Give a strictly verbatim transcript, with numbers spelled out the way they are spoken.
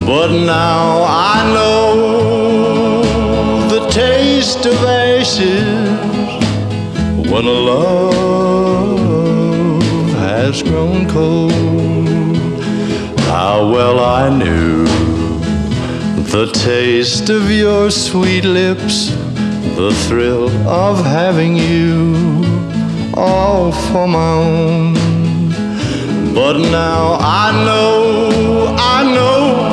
But now I know the taste of ashes when a love has grown cold. How well I knew the taste of your sweet lips, the thrill of having you all for my own. But now I know, I know